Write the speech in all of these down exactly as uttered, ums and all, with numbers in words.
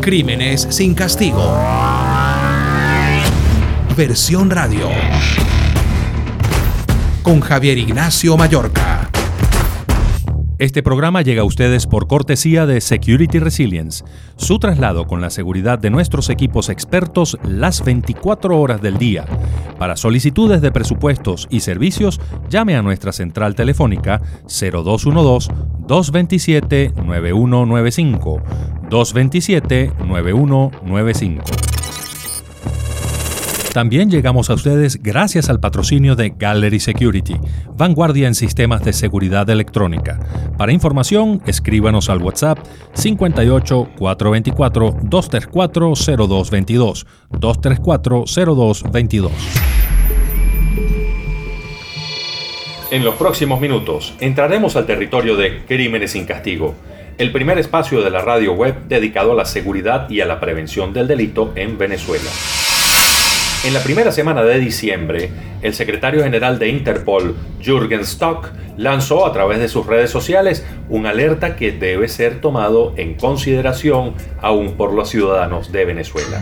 Crímenes sin castigo. Versión radio. Con Javier Ignacio Mallorca. Este programa llega a ustedes por cortesía de Security Resilience, su traslado con la seguridad de nuestros equipos expertos las veinticuatro horas del día. Para solicitudes de presupuestos y servicios, llame a nuestra central telefónica cero dos uno dos, dos dos siete, nueve uno nueve cinco, dos dos siete, nueve uno nueve cinco. También llegamos a ustedes gracias al patrocinio de Gallery Security, vanguardia en sistemas de seguridad electrónica. Para información, escríbanos al WhatsApp cinco ocho, cuatro dos cuatro, dos tres cuatro, cero dos dos dos, dos tres cuatro, cero dos dos dos. En los próximos minutos, entraremos al territorio de Crímenes sin Castigo, el primer espacio de la radio web dedicado a la seguridad y a la prevención del delito en Venezuela. En la primera semana de diciembre, el secretario general de Interpol, Jürgen Stock, lanzó a través de sus redes sociales una alerta que debe ser tomado en consideración aún por los ciudadanos de Venezuela.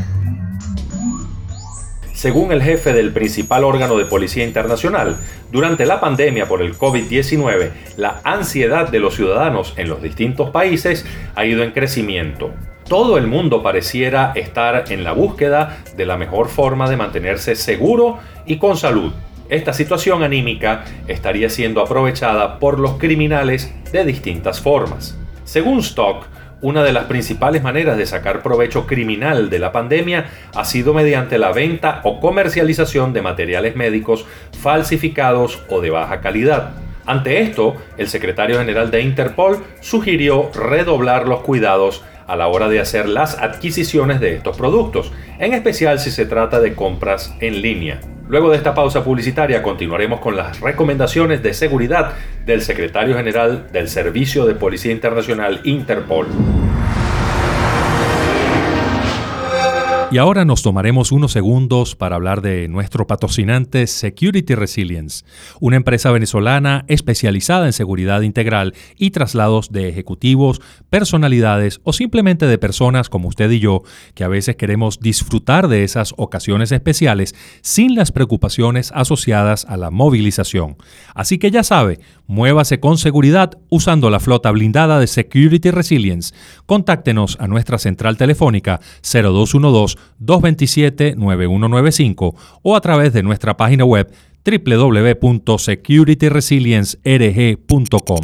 Según el jefe del principal órgano de policía internacional, durante la pandemia por el COVID diecinueve, la ansiedad de los ciudadanos en los distintos países ha ido en crecimiento. Todo el mundo pareciera estar en la búsqueda de la mejor forma de mantenerse seguro y con salud. Esta situación anímica estaría siendo aprovechada por los criminales de distintas formas. Según Stock, una de las principales maneras de sacar provecho criminal de la pandemia ha sido mediante la venta o comercialización de materiales médicos falsificados o de baja calidad. Ante esto, el secretario general de Interpol sugirió redoblar los cuidados a la hora de hacer las adquisiciones de estos productos, en especial si se trata de compras en línea. Luego de esta pausa publicitaria continuaremos con las recomendaciones de seguridad del secretario general del Servicio de Policía Internacional Interpol. Y ahora nos tomaremos unos segundos para hablar de nuestro patrocinante Security Resilience, una empresa venezolana especializada en seguridad integral y traslados de ejecutivos, personalidades o simplemente de personas como usted y yo, que a veces queremos disfrutar de esas ocasiones especiales sin las preocupaciones asociadas a la movilización. Así que ya sabe, muévase con seguridad usando la flota blindada de Security Resilience. Contáctenos a nuestra central telefónica cero dos uno dos, dos dos siete, nueve uno nueve cinco o a través de nuestra página web doble u doble u doble u punto security resilience r g punto com.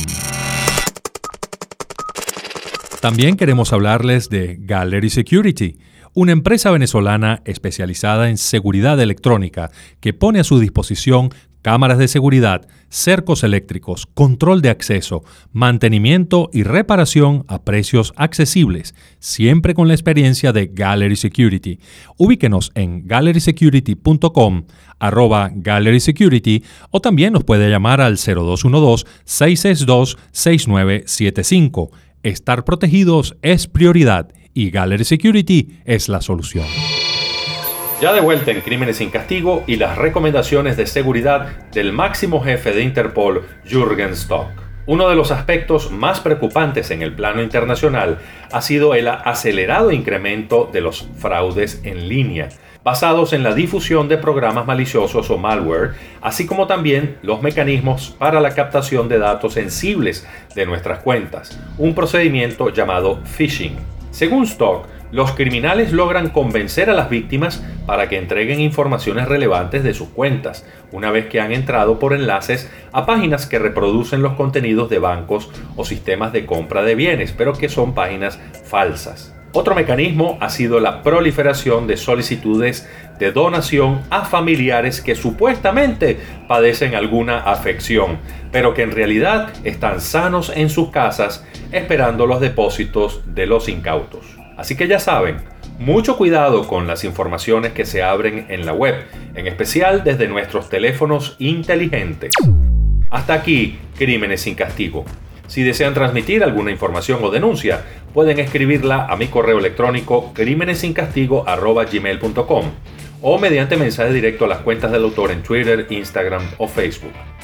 También queremos hablarles de Gallery Security, una empresa venezolana especializada en seguridad electrónica que pone a su disposición cámaras de seguridad, cercos eléctricos, control de acceso, mantenimiento y reparación a precios accesibles, siempre con la experiencia de Gallery Security. Ubíquenos en gallery security punto com, arroba Gallery Security, o también nos puede llamar al cero dos uno dos, seis seis dos, seis nueve siete cinco. Estar protegidos es prioridad y Gallery Security es la solución. Ya de vuelta en Crímenes sin Castigo y las recomendaciones de seguridad del máximo jefe de Interpol, Jürgen Stock. Uno de los aspectos más preocupantes en el plano internacional ha sido el acelerado incremento de los fraudes en línea, basados en la difusión de programas maliciosos o malware, así como también los mecanismos para la captación de datos sensibles de nuestras cuentas, un procedimiento llamado phishing. Según Stock, los criminales logran convencer a las víctimas para que entreguen informaciones relevantes de sus cuentas, una vez que han entrado por enlaces a páginas que reproducen los contenidos de bancos o sistemas de compra de bienes, pero que son páginas falsas. Otro mecanismo ha sido la proliferación de solicitudes de donación a familiares que supuestamente padecen alguna afección, pero que en realidad están sanos en sus casas esperando los depósitos de los incautos. Así que ya saben, mucho cuidado con las informaciones que se abren en la web, en especial desde nuestros teléfonos inteligentes. Hasta aquí, Crímenes sin Castigo. Si desean transmitir alguna información o denuncia, pueden escribirla a mi correo electrónico crímenes sin castigo arroba gmail punto com o mediante mensaje directo a las cuentas del autor en Twitter, Instagram o Facebook.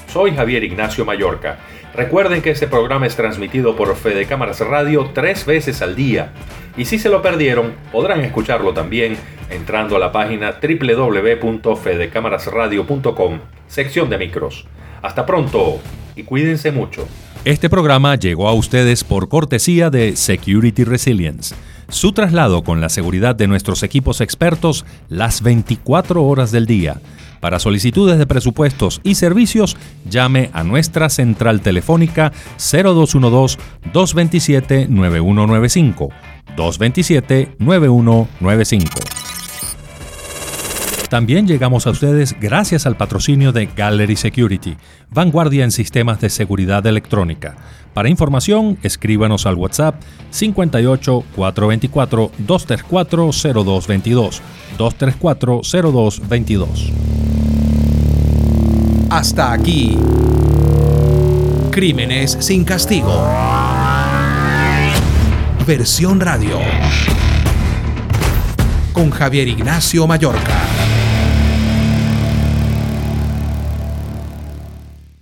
Soy Javier Ignacio Mallorca. Recuerden que este programa es transmitido por Fede Cámaras Radio tres veces al día. Y si se lo perdieron, podrán escucharlo también entrando a la página doble u doble u doble u punto fede cámaras radio punto com, sección de micros. Hasta pronto y cuídense mucho. Este programa llegó a ustedes por cortesía de Security Resilience. Su traslado con la seguridad de nuestros equipos expertos las veinticuatro horas del día. Para solicitudes de presupuestos y servicios, llame a nuestra central telefónica cero dos uno dos, dos dos siete, nueve uno nueve cinco, dos dos siete, nueve uno nueve cinco. También llegamos a ustedes gracias al patrocinio de Gallery Security, vanguardia en sistemas de seguridad electrónica. Para información, escríbanos al WhatsApp cincuenta y ocho, cuatrocientos veinticuatro, doscientos treinta y cuatro, cero dos veintidós, doscientos treinta y cuatro, cero dos veintidós. Hasta aquí. Crímenes sin castigo. Versión radio. Con Javier Ignacio Mallorca.